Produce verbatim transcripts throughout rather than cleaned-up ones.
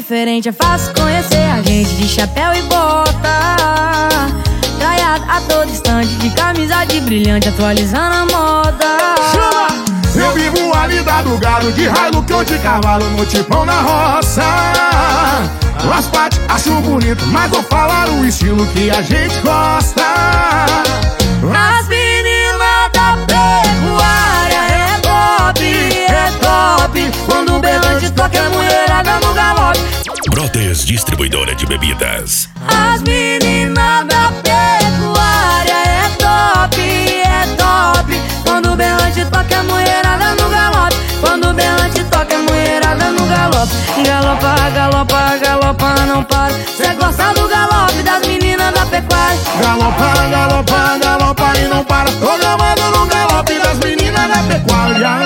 diferente, é fácil conhecer a gente de chapéu e bota, traiado a todo instante, de camisa de brilhante, atualizando a moda. Chama! Eu vivo a vida do gado, de Hilux ou de cavalo, no tipão na roça. As partes acho bonito, mas vou falar o estilo que a gente gosta. As meninas da pecuária é top, é top. Quando o berrante toca a mulherada no galope. Brothers Distribuidora de Bebidas. As meninas da pecuária é top, é top. Quando o berrante toca a mulherada no galope. Quando o berrante toca a mulherada no galope. Galopa, galopa, galopa, não para. Cê gosta do galope das meninas da pecuária. Galopa, galopa, galopa e não para. Tô gamando no galope das meninas da pecuária.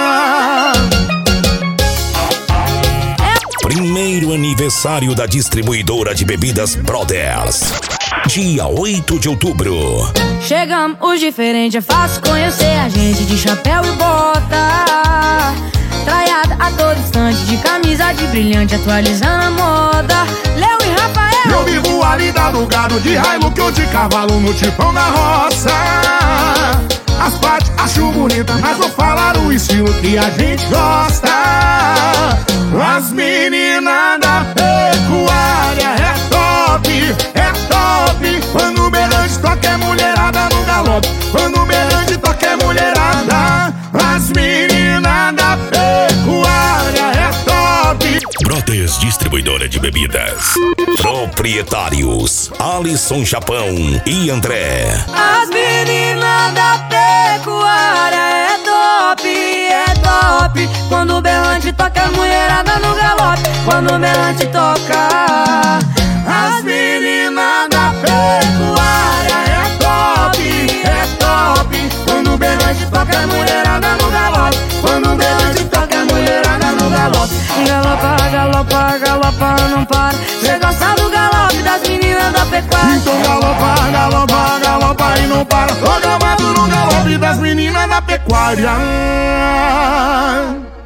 Primeiro aniversário da Distribuidora de Bebidas Brothers, dia oito de outubro. Chegamos, os diferentes, é fácil conhecer a gente de chapéu e bota, traiada a todo instante, de camisa de brilhante, atualizando a moda. Léo e Rafael. Eu vivo a vida do gado, de Hilux ou de cavalo, no tipão na roça. As partes acho bonita, mas vou falar o estilo que a gente gosta. As meninas da pecuária é top, é top. Quando o berrante toca é mulherada no galope. Quando o berrante toca é mulherada. As meninas da pecuária é top. Brothers Distribuidora de Bebidas. Proprietários Alisson Japão e André. As meninas da pecuária é top, é top. Quando o berrante toca a mulherada no galope. Quando o berrante toca. As meninas da pecuária é top, é top. Quando o berrante toca a mulherada no galope. Quando o berrante toca a mulherada no galope. Galopa, galopa, galopa, não para. Cê gosta do galope das meninas da pecuária. Então galopa, galopa, galopa e não para. Tô gamado no galope das meninas da pecuária.